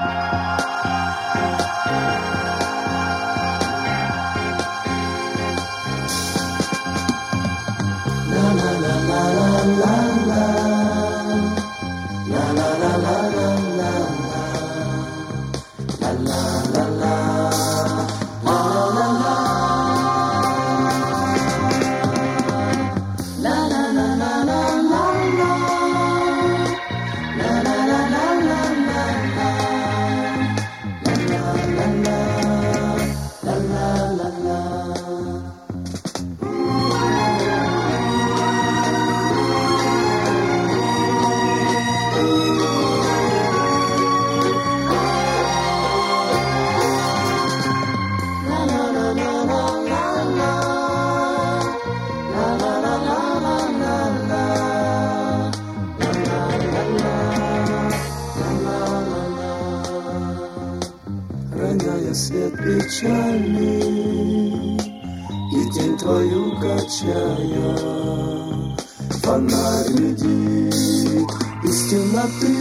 Роняя свет печальный и тень твою качая, фонарь глядит из темноты.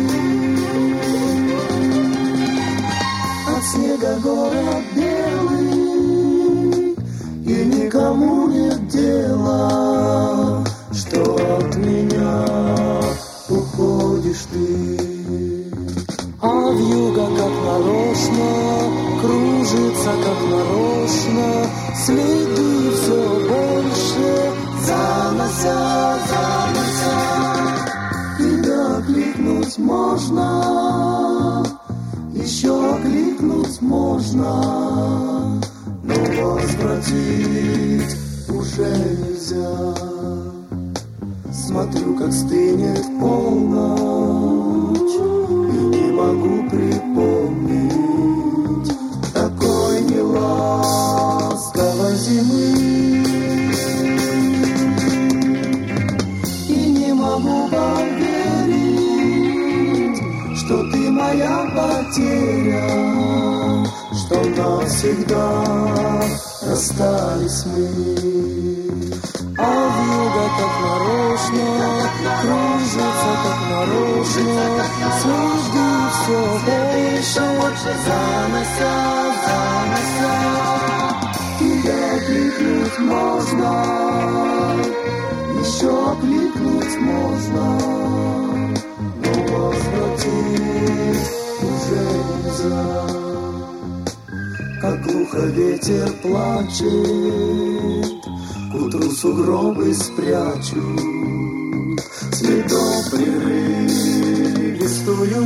От снега город белый, и никому нет дела, что от меня уходишь ты. А вьюга как нарочно кружится, как нарочно, следы все больше занося. Тебя кликнуть можно, еще кликнуть можно, но возвратить уже нельзя. Смотрю, как стынет полночь, не могу припомнить такой неласковой зимы. И не могу поверить, что ты моя потеря, что навсегда расстались мы. А вьюга как нарочно кружится, как нарочно, следы все больше занося. Тебя кликнуть можно, еще кликнуть можно, но возвратить уже нельзя. Как глухо ветер плачет, к утру сугробы спрячут, следом прерывистую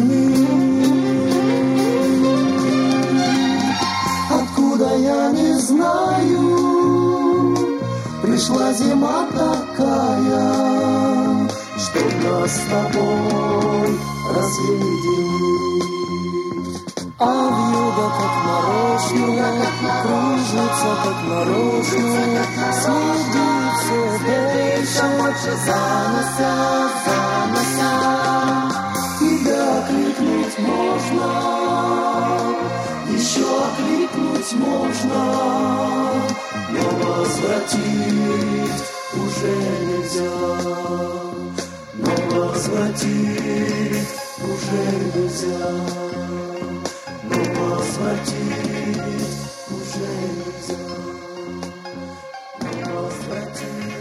нить. Откуда я не знаю, пришла зима такая, что нас с тобой разъединит. А вьюга как нарочно кружится, как нарочно, следы все больше занося. Тебя кликнуть можно, еще кликнуть можно, но возвратить уже нельзя. Но возвратить уже нельзя. Но возвратить уже нельзя. Но возвратить